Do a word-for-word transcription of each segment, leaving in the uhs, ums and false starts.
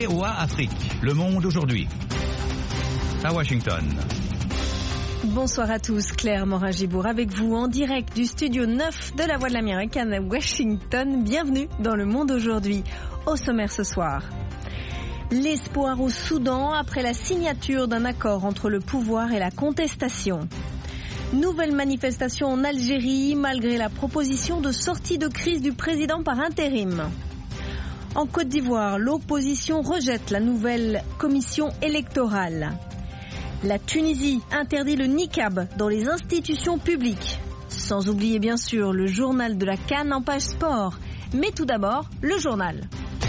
V O A Afrique, Le Monde aujourd'hui. À Washington. Bonsoir à tous, Claire Morin-Gibour avec vous en direct du studio neuf de la Voix de l'Amérique à Washington. Bienvenue dans Le Monde aujourd'hui. Au sommaire ce soir. L'espoir au Soudan après la signature d'un accord entre le pouvoir et la contestation. Nouvelle manifestation en Algérie malgré la proposition de sortie de crise du président par intérim. En Côte d'Ivoire, l'opposition rejette la nouvelle commission électorale. La Tunisie interdit le niqab dans les institutions publiques. Sans oublier bien sûr le journal de la CAN en page sport. Mais tout d'abord, le journal.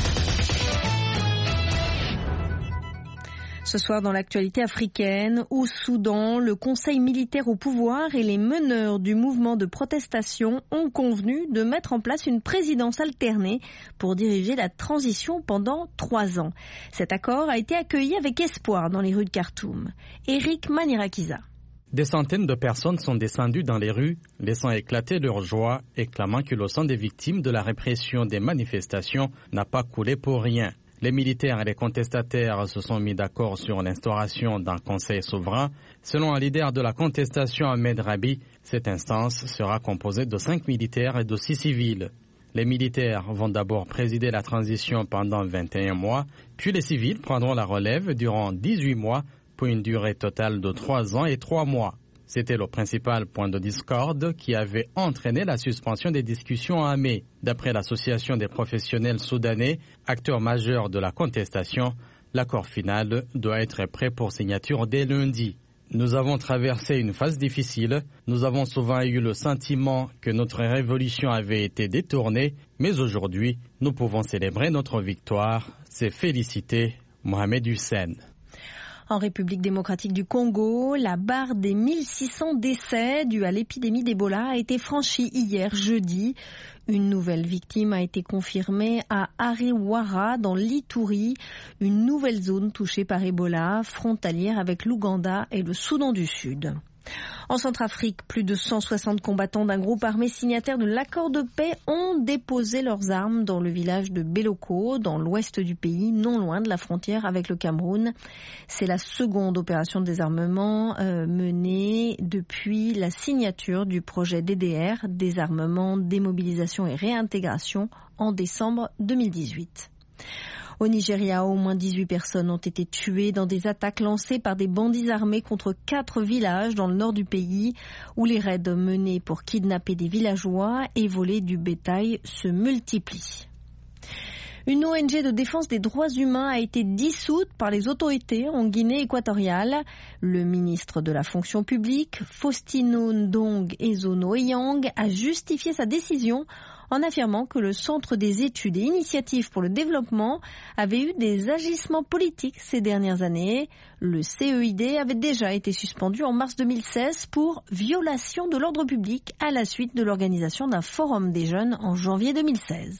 Ce soir, dans l'actualité africaine, au Soudan, le Conseil militaire au pouvoir et les meneurs du mouvement de protestation ont convenu de mettre en place une présidence alternée pour diriger la transition pendant trois ans. Cet accord a été accueilli avec espoir dans les rues de Khartoum. Eric Manirakiza. Des centaines de personnes sont descendues dans les rues, laissant éclater leur joie et clamant que le sang des victimes de la répression des manifestations n'a pas coulé pour rien. Les militaires et les contestataires se sont mis d'accord sur l'instauration d'un conseil souverain. Selon un leader de la contestation, Ahmed Rabi, cette instance sera composée de cinq militaires et de six civils. Les militaires vont d'abord présider la transition pendant vingt et un mois, puis les civils prendront la relève durant dix-huit mois pour une durée totale de trois ans et trois mois. C'était le principal point de discorde qui avait entraîné la suspension des discussions en mai. D'après l'Association des professionnels soudanais, acteur majeur de la contestation, l'accord final doit être prêt pour signature dès lundi. Nous avons traversé une phase difficile. Nous avons souvent eu le sentiment que notre révolution avait été détournée, mais aujourd'hui, nous pouvons célébrer notre victoire. C'est félicité Mohamed Hussein. En République démocratique du Congo, la barre des mille six cents décès dus à l'épidémie d'Ebola a été franchie hier jeudi. Une nouvelle victime a été confirmée à Arewara dans l'Ituri, une nouvelle zone touchée par Ebola, frontalière avec l'Ouganda et le Soudan du Sud. En Centrafrique, plus de cent soixante combattants d'un groupe armé signataire de l'accord de paix ont déposé leurs armes dans le village de Beloko, dans l'ouest du pays, non loin de la frontière avec le Cameroun. C'est la seconde opération de désarmement euh, menée depuis la signature du projet D D R, désarmement, démobilisation et réintégration, en décembre deux mille dix-huit. Au Nigeria, au moins dix-huit personnes ont été tuées dans des attaques lancées par des bandits armés contre quatre villages dans le nord du pays, où les raids menés pour kidnapper des villageois et voler du bétail se multiplient. Une O N G de défense des droits humains a été dissoute par les autorités en Guinée équatoriale. Le ministre de la fonction publique, Faustino Ndong Ezono Eyang, a justifié sa décision en affirmant que le Centre des études et initiatives pour le développement avait eu des agissements politiques ces dernières années. Le C E I D avait déjà été suspendu en mars deux mille seize pour violation de l'ordre public à la suite de l'organisation d'un forum des jeunes en janvier deux mille seize.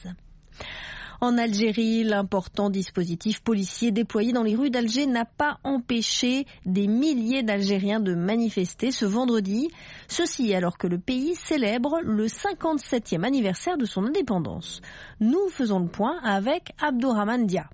En Algérie, l'important dispositif policier déployé dans les rues d'Alger n'a pas empêché des milliers d'Algériens de manifester ce vendredi. Ceci alors que le pays célèbre le cinquante-septième anniversaire de son indépendance. Nous faisons le point avec Abdourahmane Dia.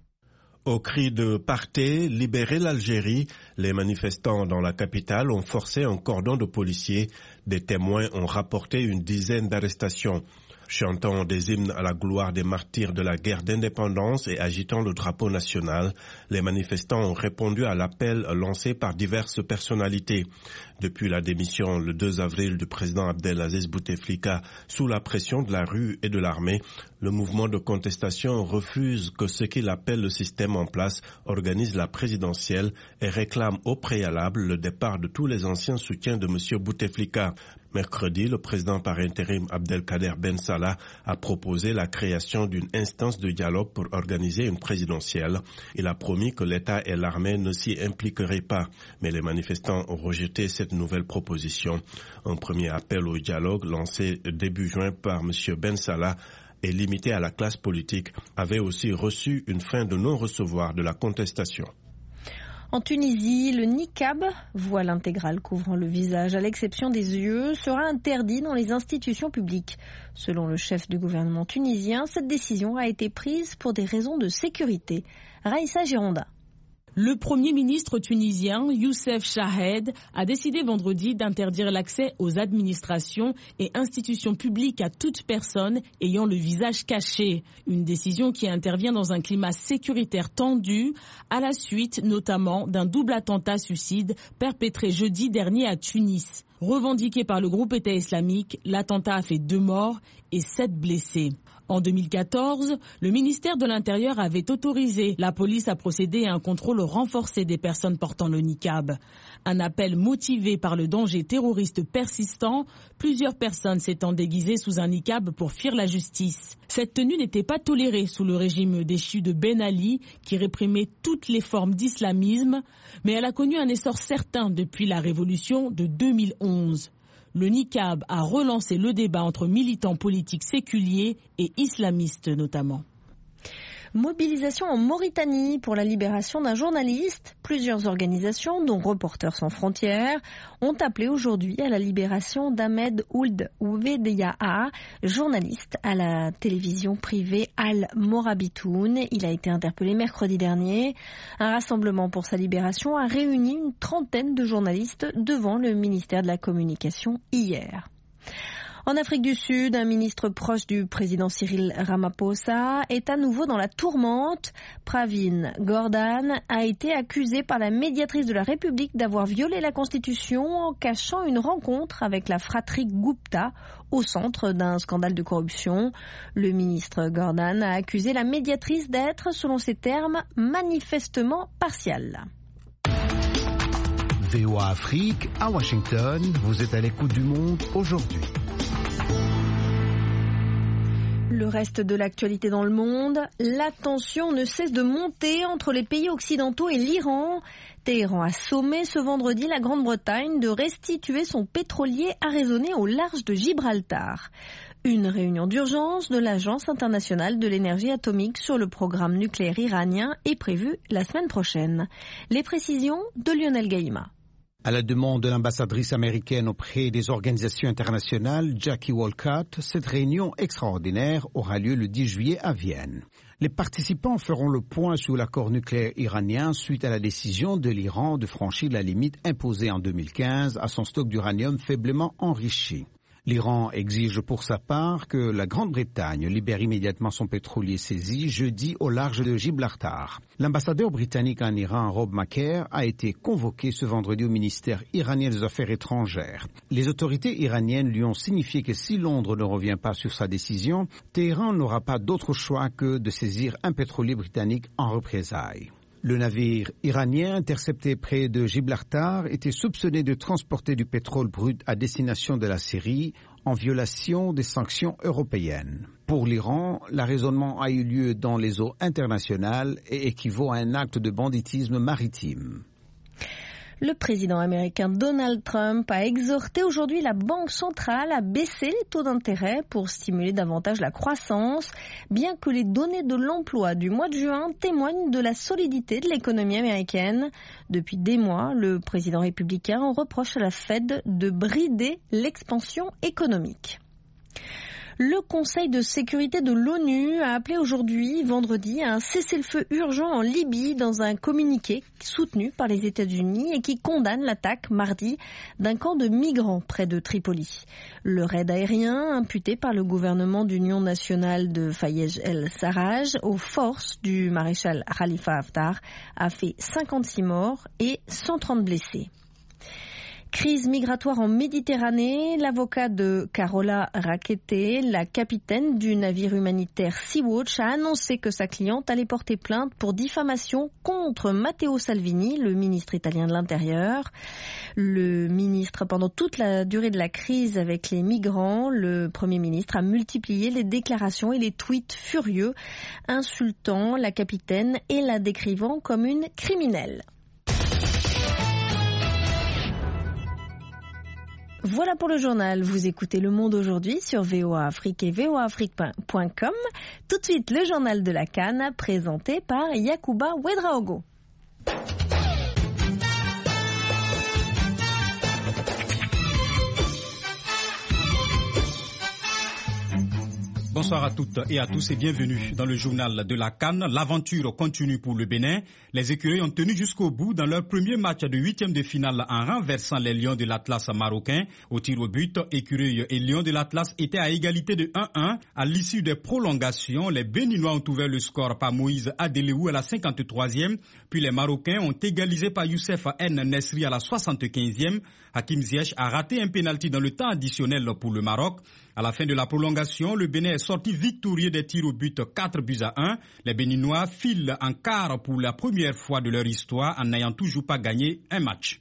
Au cri de « Partez, libérez l'Algérie », les manifestants dans la capitale ont forcé un cordon de policiers. Des témoins ont rapporté une dizaine d'arrestations. Chantant des hymnes à la gloire des martyrs de la guerre d'indépendance et agitant le drapeau national, les manifestants ont répondu à l'appel lancé par diverses personnalités. Depuis la démission le deux avril du président Abdelaziz Bouteflika sous la pression de la rue et de l'armée, le mouvement de contestation refuse que ce qu'il appelle le système en place organise la présidentielle et réclame au préalable le départ de tous les anciens soutiens de M. Bouteflika. Mercredi, le président par intérim Abdelkader Ben Salah a proposé la création d'une instance de dialogue pour organiser une présidentielle. Il a promis que l'État et l'armée ne s'y impliqueraient pas, mais les manifestants ont rejeté cette nouvelle proposition. Un premier appel au dialogue lancé début juin par M. Ben Salah et limité à la classe politique avait aussi reçu une fin de non-recevoir de la contestation. En Tunisie, le niqab, voile intégral couvrant le visage à l'exception des yeux, sera interdit dans les institutions publiques. Selon le chef du gouvernement tunisien, cette décision a été prise pour des raisons de sécurité. Raïssa Gironda. Le Premier ministre tunisien, Youssef Chahed, a décidé vendredi d'interdire l'accès aux administrations et institutions publiques à toute personne ayant le visage caché. Une décision qui intervient dans un climat sécuritaire tendu, à la suite notamment d'un double attentat suicide perpétré jeudi dernier à Tunis. Revendiqué par le groupe État islamique, l'attentat a fait deux morts et sept blessés. En deux mille quatorze, le ministère de l'Intérieur avait autorisé la police à procéder à un contrôle renforcé des personnes portant le niqab. Un appel motivé par le danger terroriste persistant, plusieurs personnes s'étant déguisées sous un niqab pour fuir la justice. Cette tenue n'était pas tolérée sous le régime déchu de Ben Ali, qui réprimait toutes les formes d'islamisme, mais elle a connu un essor certain depuis la révolution de deux mille onze. Le niqab a relancé le débat entre militants politiques séculiers et islamistes notamment. Mobilisation en Mauritanie pour la libération d'un journaliste. Plusieurs organisations, dont Reporters sans frontières, ont appelé aujourd'hui à la libération d'Ahmed Ould Ouvedea, journaliste à la télévision privée Al Morabitoun. Il a été interpellé mercredi dernier. Un rassemblement pour sa libération a réuni une trentaine de journalistes devant le ministère de la Communication hier. En Afrique du Sud, un ministre proche du président Cyril Ramaphosa est à nouveau dans la tourmente. Pravin Gordhan a été accusé par la médiatrice de la République d'avoir violé la Constitution en cachant une rencontre avec la fratrie Gupta au centre d'un scandale de corruption. Le ministre Gordhan a accusé la médiatrice d'être, selon ses termes, manifestement partiale. V O A Afrique, à Washington, vous êtes à l'écoute du monde aujourd'hui. Le reste de l'actualité dans le monde, la tension ne cesse de monter entre les pays occidentaux et l'Iran. Téhéran a sommé ce vendredi la Grande-Bretagne de restituer son pétrolier arraisonné au large de Gibraltar. Une réunion d'urgence de l'Agence internationale de l'énergie atomique sur le programme nucléaire iranien est prévue la semaine prochaine. Les précisions de Lionel Gaïma. À la demande de l'ambassadrice américaine auprès des organisations internationales, Jackie Wolcott, cette réunion extraordinaire aura lieu le dix juillet à Vienne. Les participants feront le point sur l'accord nucléaire iranien suite à la décision de l'Iran de franchir la limite imposée en deux mille quinze à son stock d'uranium faiblement enrichi. L'Iran exige pour sa part que la Grande-Bretagne libère immédiatement son pétrolier saisi jeudi au large de Gibraltar. L'ambassadeur britannique en Iran, Rob Macaire, a été convoqué ce vendredi au ministère iranien des Affaires étrangères. Les autorités iraniennes lui ont signifié que si Londres ne revient pas sur sa décision, Téhéran n'aura pas d'autre choix que de saisir un pétrolier britannique en représailles. Le navire iranien intercepté près de Gibraltar était soupçonné de transporter du pétrole brut à destination de la Syrie en violation des sanctions européennes. Pour l'Iran, l'arraisonnement a eu lieu dans les eaux internationales et équivaut à un acte de banditisme maritime. Le président américain Donald Trump a exhorté aujourd'hui la Banque centrale à baisser les taux d'intérêt pour stimuler davantage la croissance, bien que les données de l'emploi du mois de juin témoignent de la solidité de l'économie américaine. Depuis des mois, le président républicain reproche à la Fed de brider l'expansion économique. Le Conseil de sécurité de l'ONU a appelé aujourd'hui, vendredi, à un cessez-le-feu urgent en Libye dans un communiqué soutenu par les États-Unis et qui condamne l'attaque mardi d'un camp de migrants près de Tripoli. Le raid aérien imputé par le gouvernement d'union nationale de Fayez el-Sarraj aux forces du maréchal Khalifa Haftar a fait cinquante-six morts et cent trente blessés. Crise migratoire en Méditerranée, l'avocat de Carola Rackete, la capitaine du navire humanitaire Sea-Watch, a annoncé que sa cliente allait porter plainte pour diffamation contre Matteo Salvini, le ministre italien de l'Intérieur. Le ministre, pendant toute la durée de la crise avec les migrants, le Premier ministre a multiplié les déclarations et les tweets furieux, insultant la capitaine et la décrivant comme une criminelle. Voilà pour le journal. Vous écoutez Le Monde aujourd'hui sur V O A Afrique et V O A Afrique point com. Tout de suite, le journal de la Cannes présenté par Yacouba Ouedraogo. Bonsoir à toutes et à tous et bienvenue dans le journal de la CAN. L'aventure continue pour le Bénin. Les écureuils ont tenu jusqu'au bout dans leur premier match de huitième de finale en renversant les Lions de l'Atlas marocain. Au tir au but, écureuils et Lions de l'Atlas étaient à égalité de un un. À l'issue des prolongations, les Béninois ont ouvert le score par Moïse Adeleou à la cinquante-troisième. Puis les Marocains ont égalisé par Youssef N. Nesri à la soixante-quinzième. Hakim Ziyech a raté un pénalty dans le temps additionnel pour le Maroc. À la fin de la prolongation, le Bénin est sorti victorieux des tirs au but quatre buts à un. Les Béninois filent en quart pour la première fois de leur histoire en n'ayant toujours pas gagné un match.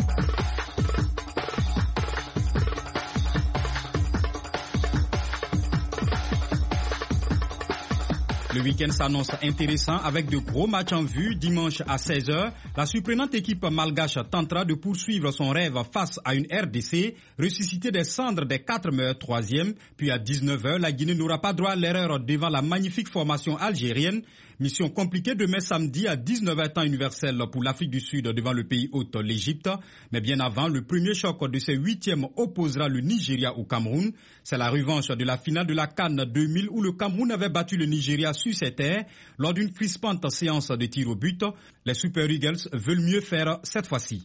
Le week-end s'annonce intéressant avec de gros matchs en vue. Dimanche à seize heures, la surprenante équipe malgache tentera de poursuivre son rêve face à une R D C, ressusciter des cendres des quatre meilleurs troisièmes. Puis à dix-neuf heures, la Guinée n'aura pas droit à l'erreur devant la magnifique formation algérienne. Mission compliquée demain samedi à dix-neuf heures temps universel pour l'Afrique du Sud devant le pays hôte, l'Égypte. Mais bien avant, le premier choc de ces huitièmes opposera le Nigeria au Cameroun. C'est la revanche de la finale de la CAN deux mille où le Cameroun avait battu le Nigeria sur ses terres lors d'une crispante séance de tir au but. Les Super Eagles veulent mieux faire cette fois-ci.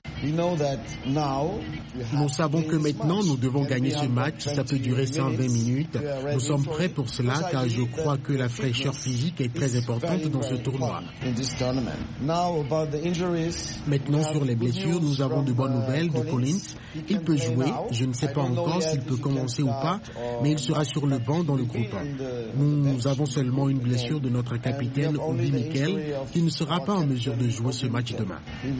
Nous savons que maintenant nous devons gagner ce match, ça peut durer cent vingt minutes. Nous sommes prêts pour cela car je crois que la fraîcheur physique est très importante dans ce tournoi. Maintenant sur les blessures, nous avons de bonnes nouvelles de Collins. Il peut jouer, je ne sais pas encore s'il peut commencer ou pas, mais il sera sur le banc dans le groupe. Nous avons seulement une blessure de notre capitaine Obi Mikel qui ne sera pas en mesure de jouer ce match demain.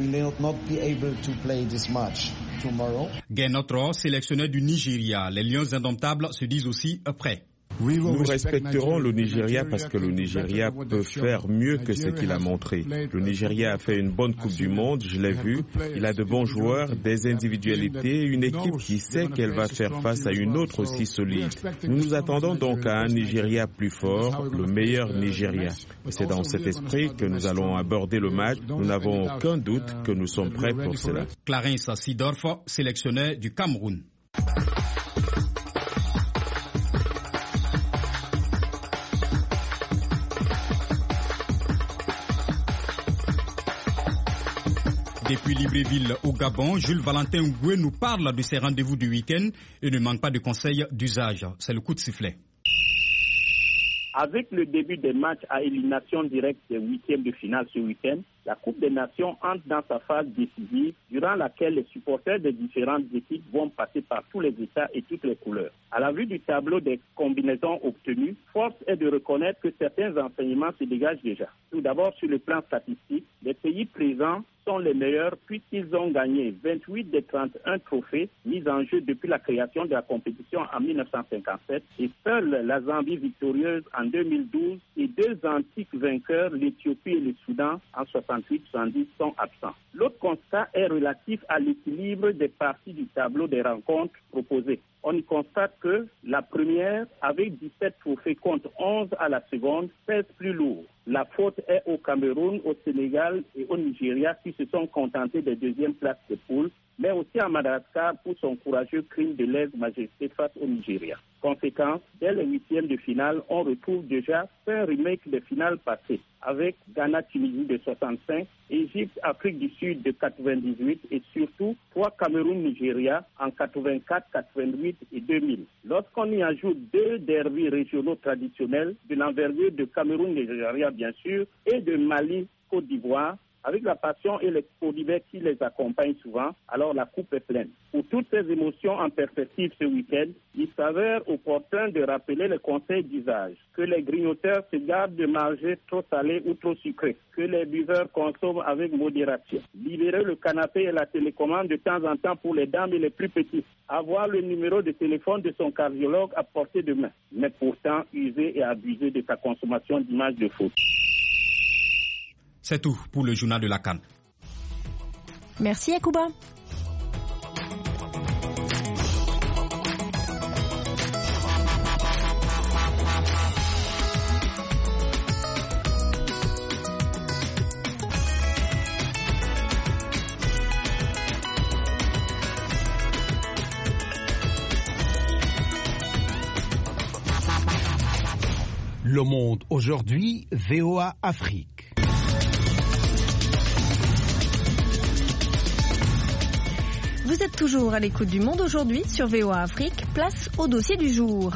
Gainotro, sélectionneur du Nigeria, les Lions indomptables se disent aussi prêts. Nous respecterons le Nigeria parce que le Nigeria peut faire mieux que ce qu'il a montré. Le Nigeria a fait une bonne Coupe du Monde, je l'ai vu. Il a de bons joueurs, des individualités, une équipe qui sait qu'elle va faire face à une autre aussi solide. Nous nous attendons donc à un Nigeria plus fort, le meilleur Nigeria. C'est dans cet esprit que nous allons aborder le match. Nous n'avons aucun doute que nous sommes prêts pour cela. Clarence Sidorf, sélectionneur du Cameroun. Depuis Libreville au Gabon, Jules Valentin Ngoué nous parle de ses rendez-vous du week-end et ne manque pas de conseils d'usage. C'est le coup de sifflet. Avec le début des matchs à élimination directe des huitièmes de finale ce week-end, la Coupe des Nations entre dans sa phase décisive durant laquelle les supporters des différentes équipes vont passer par tous les états et toutes les couleurs. À la vue du tableau des combinaisons obtenues, force est de reconnaître que certains enseignements se dégagent déjà. Tout d'abord, sur le plan statistique, les pays présents sont les meilleurs puisqu'ils ont gagné vingt-huit des trente et un trophées mis en jeu depuis la création de la compétition en mille neuf cent cinquante-sept et seule la Zambie victorieuse en deux mille douze et deux antiques vainqueurs, l'Éthiopie et le Soudan en soixante-huit soixante-dix sont absents. L'autre constat est relatif à l'équilibre des parties du tableau des rencontres proposées. On y constate que la première, avec dix-sept trophées contre onze à la seconde, pèse plus lourd. La faute est au Cameroun, au Sénégal et au Nigeria qui se sont contentés des deuxièmes places de poule, mais aussi à Madagascar pour son courageux crime de lèse-majesté face au Nigeria. Conséquence, dès les huitièmes de finale, on retrouve déjà un remake des finales passées, avec Ghana-Tunisie de soixante-cinq, Égypte-Afrique du Sud de quatre-vingt-dix-huit et surtout trois Cameroun-Nigeria en quatre-vingt-quatre, quatre-vingt-huit et deux mille. Lorsqu'on y ajoute deux derbys régionaux traditionnels de l'envergure de Cameroun-Nigeria bien sûr et de Mali-Côte d'Ivoire, avec la passion et les codivers qui les accompagnent souvent, alors la coupe est pleine. Pour toutes ces émotions en perspective ce week-end, il s'avère opportun de rappeler les conseils d'usage, que les grignoteurs se gardent de manger trop salé ou trop sucré, que les buveurs consomment avec modération, libérer le canapé et la télécommande de temps en temps pour les dames et les plus petits, avoir le numéro de téléphone de son cardiologue à portée de main, mais pourtant user et abuser de sa consommation d'images de foot. C'est tout pour le journal de la CAN. Merci Yacouba. Le Monde aujourd'hui, V O A Afrique. Vous êtes toujours à l'écoute du Monde aujourd'hui sur V O A Afrique. Place au dossier du jour.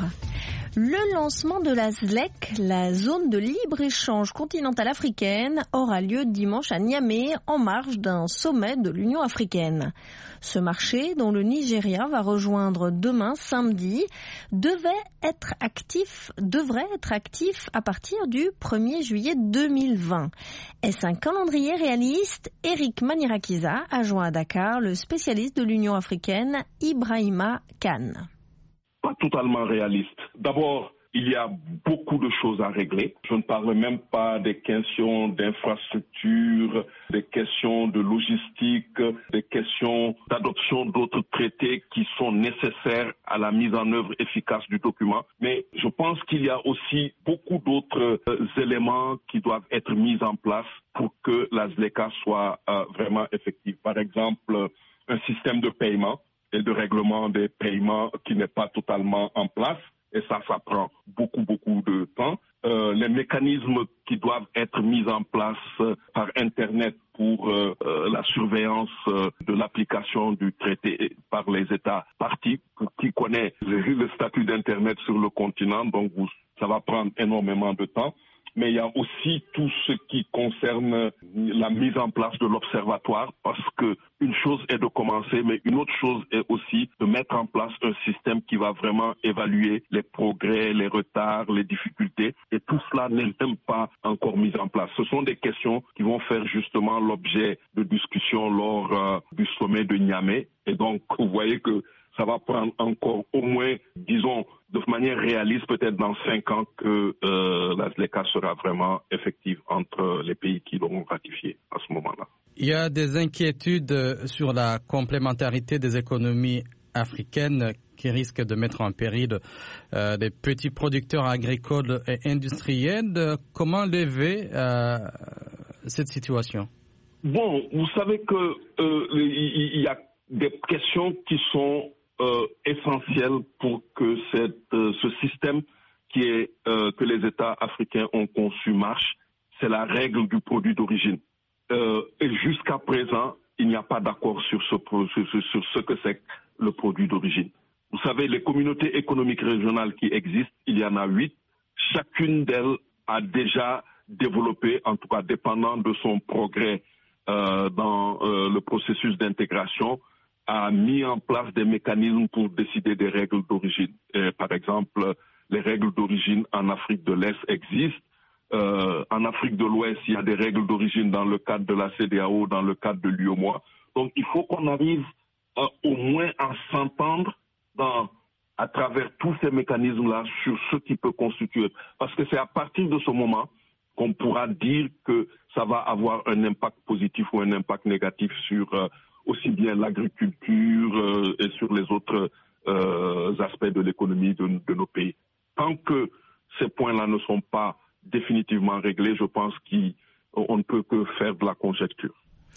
Le lancement de la Z L E C, la zone de libre-échange continentale africaine, aura lieu dimanche à Niamey en marge d'un sommet de l'Union africaine. Ce marché, dont le Nigeria va rejoindre demain samedi, devait être actif, devrait être actif à partir du premier juillet deux mille vingt. Est-ce un calendrier réaliste? Eric Manirakiza a joint à Dakar le spécialiste de l'Union africaine, Ibrahima Kane. Pas totalement réaliste. D'abord, il y a beaucoup de choses à régler. Je ne parle même pas des questions d'infrastructure, des questions de logistique, des questions d'adoption d'autres traités qui sont nécessaires à la mise en œuvre efficace du document. Mais je pense qu'il y a aussi beaucoup d'autres euh, éléments qui doivent être mis en place pour que la Z L E C A soit euh, vraiment effective. Par exemple, un système de paiement et de règlement des paiements qui n'est pas totalement en place. Et ça, ça prend beaucoup, beaucoup de temps. Euh, les mécanismes qui doivent être mis en place euh, par Internet pour euh, euh, la surveillance euh, de l'application du traité par les États parties, qui connaît le, le statut d'Internet sur le continent, donc vous, ça va prendre énormément de temps. Mais il y a aussi tout ce qui concerne la mise en place de l'observatoire, parce que une chose est de commencer, mais une autre chose est aussi de mettre en place un système qui va vraiment évaluer les progrès, les retards, les difficultés. Et tout cela n'est même pas encore mis en place. Ce sont des questions qui vont faire justement l'objet de discussions lors euh, du sommet de Niamey. Et donc, vous voyez que ça va prendre encore au moins, disons, de manière réaliste, peut-être dans cinq ans, que euh, la Z L E C A sera vraiment effective entre les pays qui l'auront ratifié à ce moment-là. Il y a des inquiétudes sur la complémentarité des économies africaines qui risquent de mettre en péril euh, des petits producteurs agricoles et industriels. Comment lever euh, cette situation? Bon, vous savez que euh, il y a des questions qui sont Euh, essentiel pour que cette, euh, ce système qui est, euh, que les États africains ont conçu marche, c'est la règle du produit d'origine. Euh, et jusqu'à présent, il n'y a pas d'accord sur ce, sur, sur ce que c'est le produit d'origine. Vous savez, les communautés économiques régionales qui existent, il y en a huit. Chacune d'elles a déjà développé, en tout cas dépendant de son progrès euh, dans euh, le processus d'intégration, a mis en place des mécanismes pour décider des règles d'origine. Et, par exemple, les règles d'origine en Afrique de l'Est existent. Euh, en Afrique de l'Ouest, il y a des règles d'origine dans le cadre de la C E D E A O, dans le cadre de l'U E M O A. Donc, il faut qu'on arrive euh, au moins à s'entendre dans, à travers tous ces mécanismes-là sur ce qui peut constituer. Parce que c'est à partir de ce moment qu'on pourra dire que ça va avoir un impact positif ou un impact négatif sur euh, aussi bien l'agriculture euh, et sur les autres euh, aspects de l'économie de, de nos pays. Tant que ces points-là ne sont pas définitivement réglés, je pense qu'on ne peut que faire de la conjecture.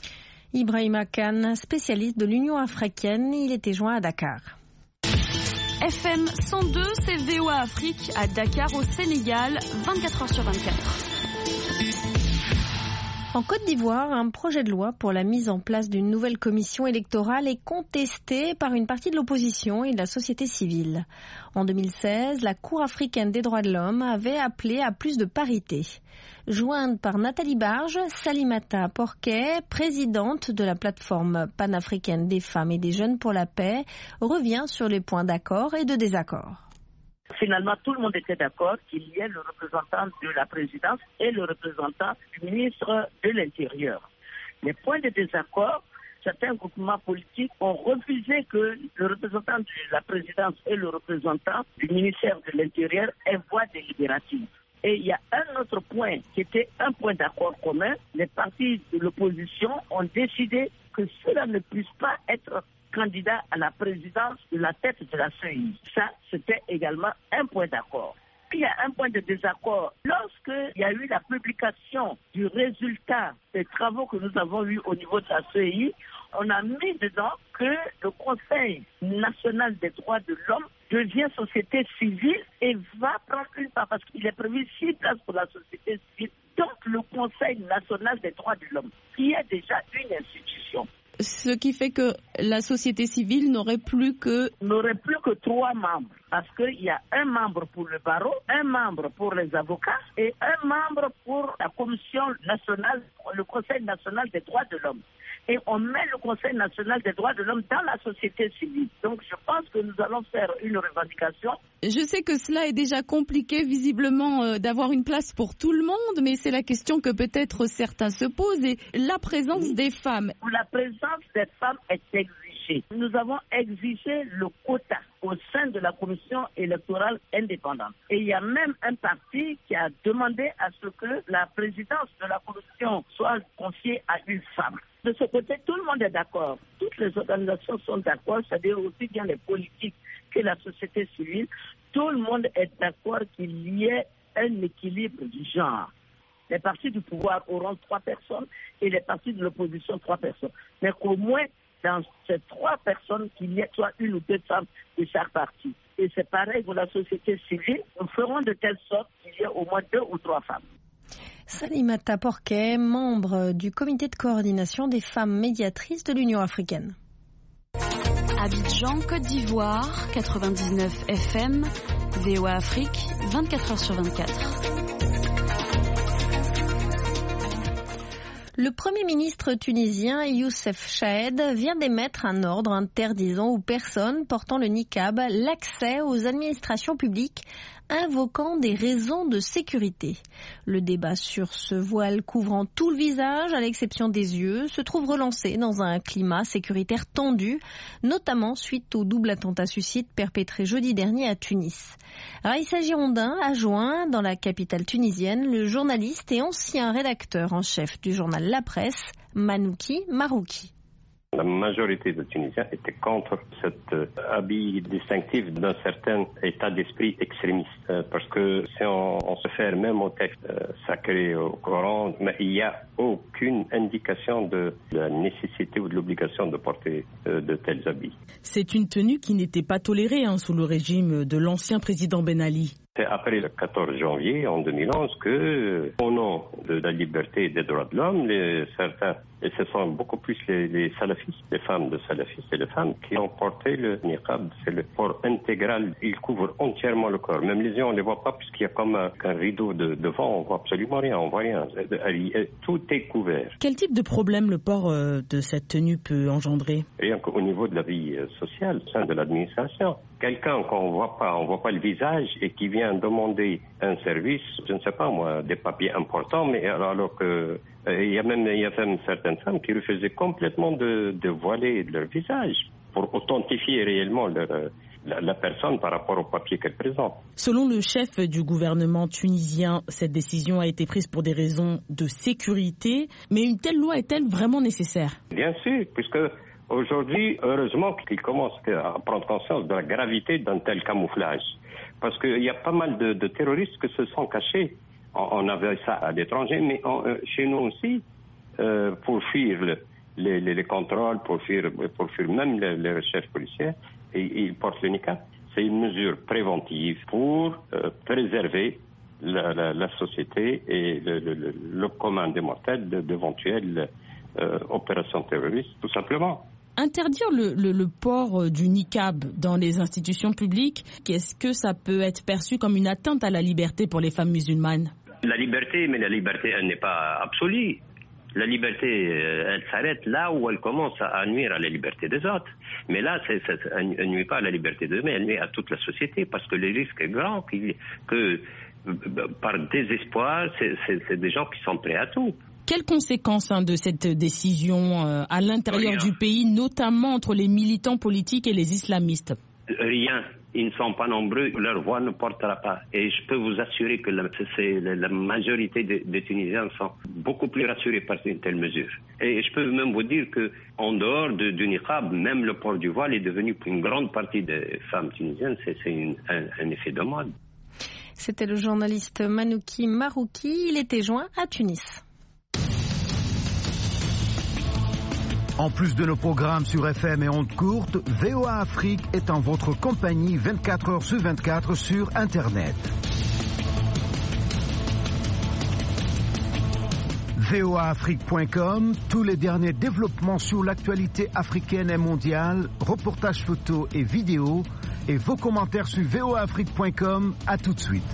Ibrahima Kane, spécialiste de l'Union africaine, il était joint à Dakar. F M cent deux, c'est V O A Afrique à Dakar au Sénégal, vingt-quatre heures sur vingt-quatre. En Côte d'Ivoire, un projet de loi pour la mise en place d'une nouvelle commission électorale est contesté par une partie de l'opposition et de la société civile. En deux mille seize, la Cour africaine des droits de l'homme avait appelé à plus de parité. Jointe par Nathalie Barge, Salimata Porquet, présidente de la plateforme panafricaine des femmes et des jeunes pour la paix, revient sur les points d'accord et de désaccord. Finalement, tout le monde était d'accord qu'il y ait le représentant de la présidence et le représentant du ministre de l'Intérieur. Les points de désaccord, certains groupements politiques ont refusé que le représentant de la présidence et le représentant du ministère de l'Intérieur aient voix délibérative. Et il y a un autre point qui était un point d'accord commun. Les partis de l'opposition ont décidé que cela ne puisse pas être candidat à la présidence de la tête de la C E I. Ça, c'était également un point d'accord. Puis il y a un point de désaccord. Lorsqu'il y a eu la publication du résultat des travaux que nous avons eus au niveau de la C E I, on a mis dedans que le Conseil national des droits de l'homme devient société civile et va prendre une part, parce qu'il est prévu six places pour la société civile. Donc le Conseil national des droits de l'homme, qui est déjà une institution. Ce qui fait que la société civile n'aurait plus que... N'aurait plus que trois membres, parce qu'il y a un membre pour le barreau, un membre pour les avocats et un membre pour la Commission nationale, le Conseil national des droits de l'homme. Et on met le Conseil national des droits de l'homme dans la société civile. Donc je pense que nous allons faire une revendication. Je sais que cela est déjà compliqué visiblement euh, d'avoir une place pour tout le monde, mais c'est la question que peut-être certains se posent. Et la présence oui. des femmes. La présence des femmes est exigée. Nous avons exigé le quota au sein de la commission électorale indépendante. Et il y a même un parti qui a demandé à ce que la présidence de la commission soit confiée à une femme. De ce côté, tout le monde est d'accord. Toutes les organisations sont d'accord, c'est-à-dire aussi bien les politiques que la société civile. Tout le monde est d'accord qu'il y ait un équilibre du genre. Les partis du pouvoir auront trois personnes et les partis de l'opposition trois personnes. Mais qu'au moins, dans ces trois personnes, qu'il y ait soit une ou deux femmes de chaque parti. Et c'est pareil pour la société civile. Nous ferons de telle sorte qu'il y ait au moins deux ou trois femmes. Salimata Porquet, membre du comité de coordination des femmes médiatrices de l'Union africaine. Abidjan, Côte d'Ivoire, quatre-vingt-dix-neuf F M, V O A Afrique, vingt-quatre heures sur vingt-quatre. Le Premier ministre tunisien Youssef Chahed vient d'émettre un ordre interdisant aux personnes portant le niqab l'accès aux administrations publiques, invoquant des raisons de sécurité. Le débat sur ce voile couvrant tout le visage, à l'exception des yeux, se trouve relancé dans un climat sécuritaire tendu, notamment suite au double attentat suicide perpétré jeudi dernier à Tunis. Raïssa Girondin a joint dans la capitale tunisienne le journaliste et ancien rédacteur en chef du journal La Presse, Manouki Marouki. La majorité des Tunisiens étaient contre cet euh, habit distinctif d'un certain état d'esprit extrémiste. Euh, parce que si on, on se fait même au texte euh, sacré au Coran, mais il n'y a aucune indication de, de la nécessité ou de l'obligation de porter euh, de tels habits. C'est une tenue qui n'était pas tolérée hein, sous le régime de l'ancien président Ben Ali. C'est après le quatorze janvier en deux mille onze que, au nom de la liberté et des droits de l'homme, les, certains, et ce sont beaucoup plus les, les salafistes, les femmes de salafistes et les femmes qui ont porté le niqab. C'est le port intégral, il couvre entièrement le corps. Même les yeux, on ne les voit pas puisqu'il y a comme un, un rideau de, devant, on ne voit absolument rien, on ne voit rien. Tout est couvert. Quel type de problème le port euh, de cette tenue peut engendrer? Rien qu'au niveau de la vie sociale, au sein de l'administration. Quelqu'un qu'on ne voit pas, on ne voit pas le visage et qui vient demander un service, je ne sais pas moi, des papiers importants, mais alors que euh, il y a même il y a même certaines femmes qui refusaient complètement de, de voiler leur visage pour authentifier réellement leur, la, la personne par rapport aux papiers qu'elle présente. Selon le chef du gouvernement tunisien, cette décision a été prise pour des raisons de sécurité, mais une telle loi est-elle vraiment nécessaire? Bien sûr, puisque aujourd'hui, heureusement qu'ils commencent à prendre conscience de la gravité d'un tel camouflage. Parce qu'il y a pas mal de, de terroristes qui se sont cachés. On, on avait ça à l'étranger, mais on, euh, chez nous aussi, euh, pour fuir le, les, les, les contrôles, pour fuir, pour fuir même les, les recherches policières, et, ils portent le niqab. C'est une mesure préventive pour euh, préserver la, la, la société et le, le, le, le commun des mortels d'éventuelles euh, opérations terroristes, tout simplement. Interdire le, le, le port du niqab dans les institutions publiques, qu'est-ce que ça peut être perçu comme une atteinte à la liberté pour les femmes musulmanes? La liberté, mais la liberté, elle n'est pas absolue. La liberté, elle s'arrête là où elle commence à nuire à la liberté des autres. Mais là, c'est, c'est, elle ne nuit pas à la liberté d'eux, mais elle nuit à toute la société, parce que le risque est grand que, que par désespoir, c'est, c'est, c'est des gens qui sont prêts à tout. Quelles conséquences hein, de cette décision euh, à l'intérieur Rien. du pays, notamment entre les militants politiques et les islamistes? Rien. Ils ne sont pas nombreux, leur voix ne portera pas. Et je peux vous assurer que la, c'est, la majorité des, des Tunisiens sont beaucoup plus rassurés par une telle mesure. Et je peux même vous dire qu'en dehors de, du niqab, même le port du voile est devenu pour une grande partie des femmes tunisiennes, c'est, c'est une, un, un effet de mode. C'était le journaliste Manouki Marouki, il était joint à Tunis. En plus de nos programmes sur F M et ondes courtes, V O A Afrique est en votre compagnie vingt-quatre heures sur vingt-quatre sur Internet. V O A Afrique point com, tous les derniers développements sur l'actualité africaine et mondiale, reportages photos et vidéos, et vos commentaires sur V O A Afrique point com. À tout de suite.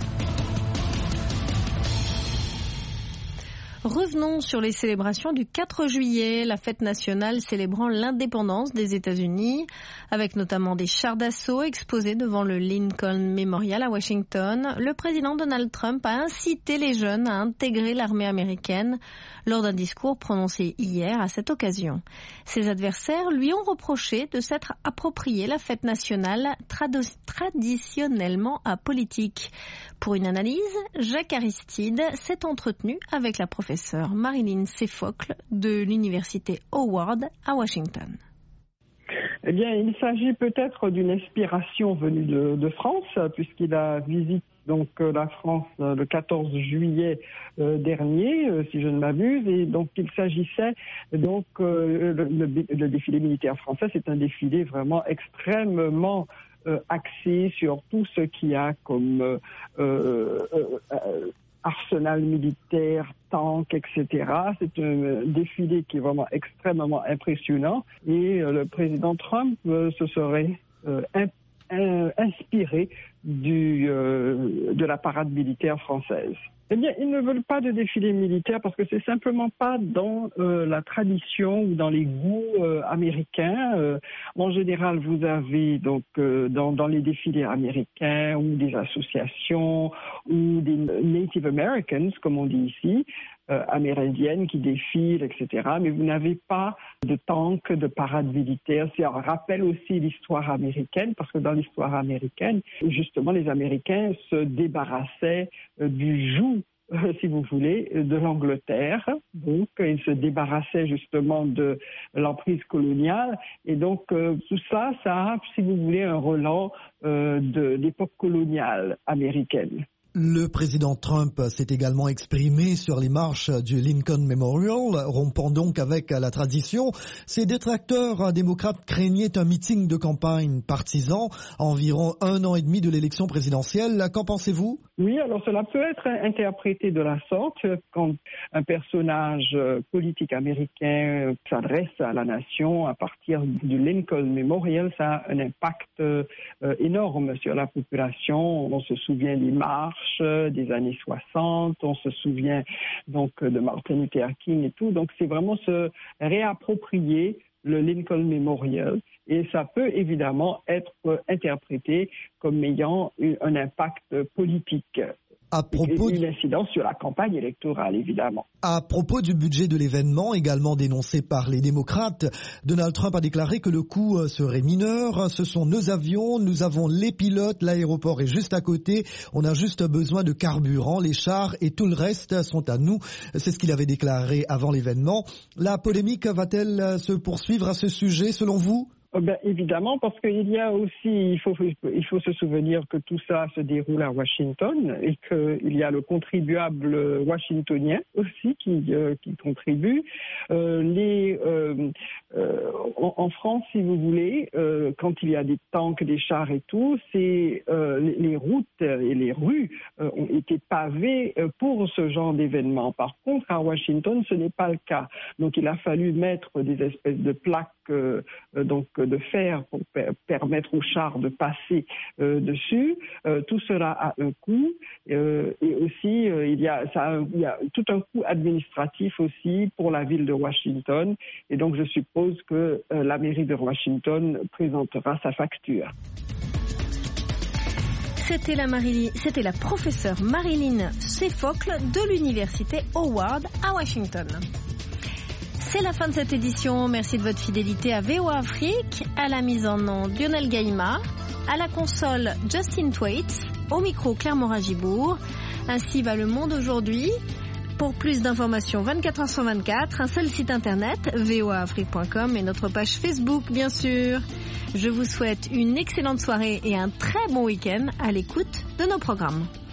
Revenons sur les célébrations du quatre juillet, la fête nationale célébrant l'indépendance des États-Unis, avec notamment des chars d'assaut exposés devant le Lincoln Memorial à Washington. Le président Donald Trump a incité les jeunes à intégrer l'armée américaine lors d'un discours prononcé hier à cette occasion. Ses adversaires lui ont reproché de s'être approprié la fête nationale trad- traditionnellement apolitique. Pour une analyse, Jacques Aristide s'est entretenu avec la professeure Marilyn Sefocle de l'université Howard à Washington. Eh bien, il s'agit peut-être d'une inspiration venue de, de France, puisqu'il a visité donc la France le quatorze juillet euh, dernier, euh, si je ne m'abuse, et donc il s'agissait donc euh, le, le, le défilé militaire français, c'est un défilé vraiment extrêmement euh, axé sur tout ce qu'il y a comme euh, euh, euh, arsenal militaire, tanks, et cetera. C'est un défilé qui est vraiment extrêmement impressionnant, et euh, le président Trump euh, se serait euh, imp- inspiré du, euh, de la parade militaire française. Eh bien, ils ne veulent pas de défilé militaire parce que c'est simplement pas dans euh, la tradition ou dans les goûts euh, américains. Euh, en général, vous avez donc euh, dans, dans les défilés américains ou des associations ou des Native Americans, comme on dit ici, euh, amérindiennes qui défilent, et cetera. Mais vous n'avez pas de tank, de parade militaire. C'est un rappel aussi l'histoire américaine, parce que dans l'histoire américaine, justement, les Américains se débarrassaient euh, du joug, euh, si vous voulez, de l'Angleterre. Donc, ils se débarrassaient justement de l'emprise coloniale. Et donc, euh, tout ça, ça a, si vous voulez, un relent euh, de l'époque coloniale américaine. Le président Trump s'est également exprimé sur les marches du Lincoln Memorial, rompant donc avec la tradition. Ses détracteurs démocrates craignaient un meeting de campagne partisan à environ un an et demi de l'élection présidentielle. Qu'en pensez-vous ? Oui, alors cela peut être interprété de la sorte quand un personnage politique américain s'adresse à la nation à partir du Lincoln Memorial. Ça a un impact énorme sur la population. On se souvient des marches des années soixante, on se souvient donc de Martin Luther King et tout. Donc c'est vraiment se réapproprier le Lincoln Memorial, et ça peut évidemment être interprété comme ayant un impact politique. À propos et une incidence sur la campagne électorale, évidemment. À propos du budget de l'événement, également dénoncé par les démocrates, Donald Trump a déclaré que le coût serait mineur. Ce sont nos avions, nous avons les pilotes, l'aéroport est juste à côté. On a juste besoin de carburant, les chars et tout le reste sont à nous. C'est ce qu'il avait déclaré avant l'événement. La polémique va-t-elle se poursuivre à ce sujet, selon vous ? Ben, évidemment, parce qu'il y a aussi, il faut, il faut se souvenir que tout ça se déroule à Washington et qu'il y a le contribuable washingtonien aussi qui, euh, qui contribue. Euh, les, euh, euh, en, en France, si vous voulez, euh, quand il y a des tanks, des chars et tout, c'est euh, les, les routes et les rues euh, ont été pavées pour ce genre d'événement. Par contre, à Washington, ce n'est pas le cas. Donc, il a fallu mettre des espèces de plaques euh, donc de fer pour per- permettre aux chars de passer euh, dessus. Euh, tout cela a un coût euh, et aussi euh, il y a ça a, il y a tout un coût administratif aussi pour la ville de Washington, et donc je suppose que euh, la mairie de Washington présentera sa facture. C'était la, Marili- C'était la professeure Marilyn Sefocle de l'université Howard à Washington. C'est la fin de cette édition. Merci de votre fidélité à V O A Afrique, à la mise en onde Lionel Gaïma, à la console Justin Thwaites, au micro Claire Morin-Gibourg. Ainsi va le monde aujourd'hui. Pour plus d'informations, vingt-quatre heures sur vingt-quatre, un seul site internet, v o a afrique point com, et notre page Facebook, bien sûr. Je vous souhaite une excellente soirée et un très bon week-end à l'écoute de nos programmes.